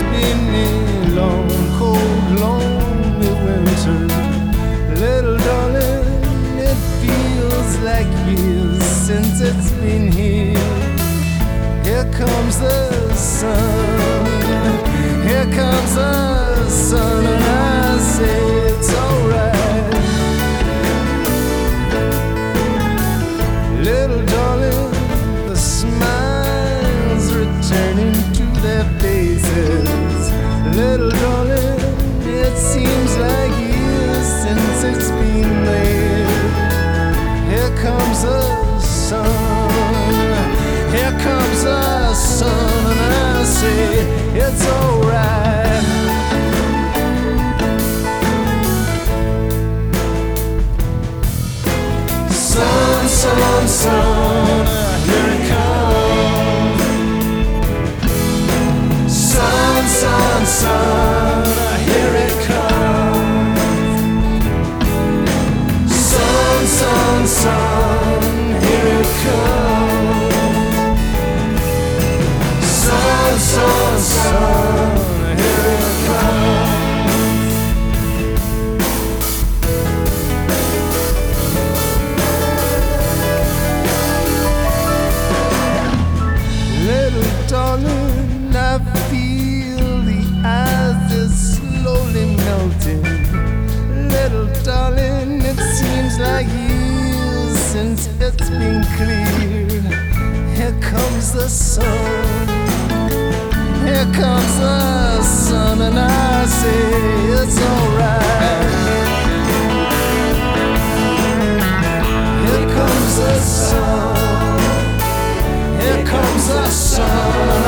been a long, cold, lonely winter. Little darling, it feels like years since it's been here. Here comes the sun, here comes the sun, and I say it's alright. Little darling, the smiles returning to their faces. Little darling, it seems like years since it's been there. Here comes the sun, here comes the sun, and I say it's alright. Sun, sun, sun, here it comes. Sun, sun, sun, here it comes. Sun, sun, sun, here it comes. Sun, sun, sun, here it comes. Little darling, I feel the ice is slowly melting. Little darling, it seems like years since it's been clear. Here comes the sun, here comes the sun, and I say it's alright. Here comes the sun, here comes the sun.